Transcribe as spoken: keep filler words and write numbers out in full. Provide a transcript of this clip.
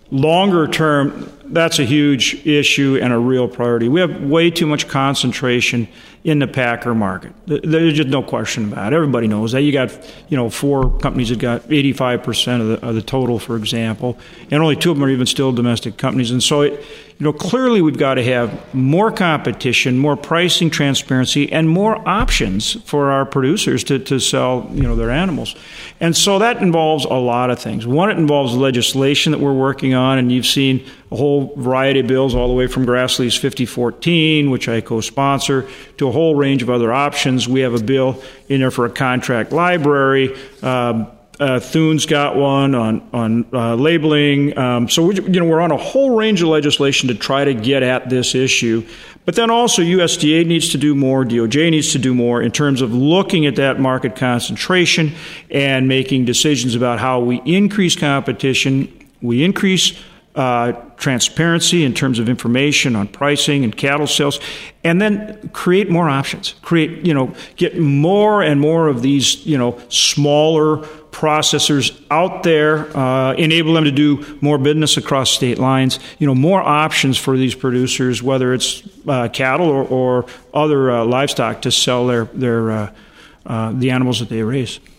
longer term, that's a huge issue and a real priority. We have way too much concentration in the packer market. There's just no question about it. Everybody knows that. You got, you know, four companies that got eighty-five percent of the, of the total, for example, and only two of them are even still domestic companies. And so, it, you know, clearly we've got to have more competition, more pricing transparency, and more options for our producers to, to sell, you know, their animals. And so that involves a lot of things. One, it involves legislation that we're working on, and you've seen a whole variety of bills all the way from Grassley's fifty fourteen, which I co-sponsor, to a whole range of other options. We have a bill in there for a contract library. Um, uh, Thune's got one on on uh, labeling. Um, so we, you know, we're on a whole range of legislation to try to get at this issue. But then also U S D A needs to do more, D O J needs to do more in terms of looking at that market concentration and making decisions about how we increase competition, we increase Uh, transparency in terms of information on pricing and cattle sales, and then create more options. Create, you know, get more and more of these, you know, smaller processors out there, uh, enable them to do more business across state lines. You know, more options for these producers, whether it's uh, cattle or, or other uh, livestock, to sell their their uh, uh, the animals that they raise.